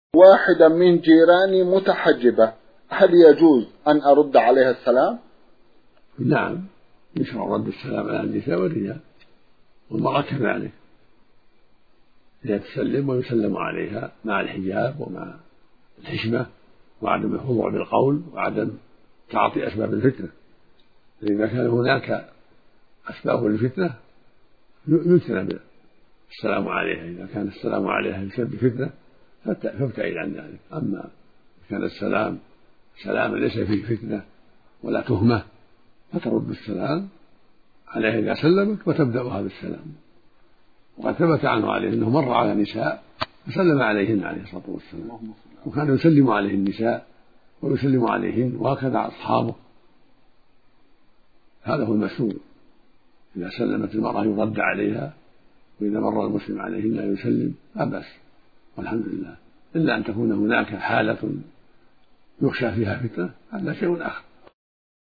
واحدة من جيراني متحجبة، هل يجوز أن أرد عليها السلام؟ نعم، يشرع رد السلام على النساء والرجال، والمرأة كذلك، هي تسلم ويسلم عليها مع الحجاب ومع الحشمة وعدم الخضوع بالقول وعدم تعاطي أسباب الفتنة. فإذا كان هناك أسباب الفتنة يجتنب السلام عليها، إذا كان السلام عليها يسبب فتنة فابتعد عن ذلك. أما كان السلام سلاما ليس فيه فتنة ولا تهمة فترد السلام عليها إذا سلمت وتبدأها بالسلام. وقد ثبت عنه عليه أنه مر على نساء فسلم عليهن عليه الصلاة والسلام، وكان يسلم عليه النساء ويسلم عليهن، وهكذا أصحابه. هذا هو المشهور، إذا سلمت المرأة يرد عليها، وإذا مر المسلم عليهن لا يسلم لا بأس والحمد لله، إلا أن تكون هناك حالة يخشى فيها فتنة، هذا شيء آخر.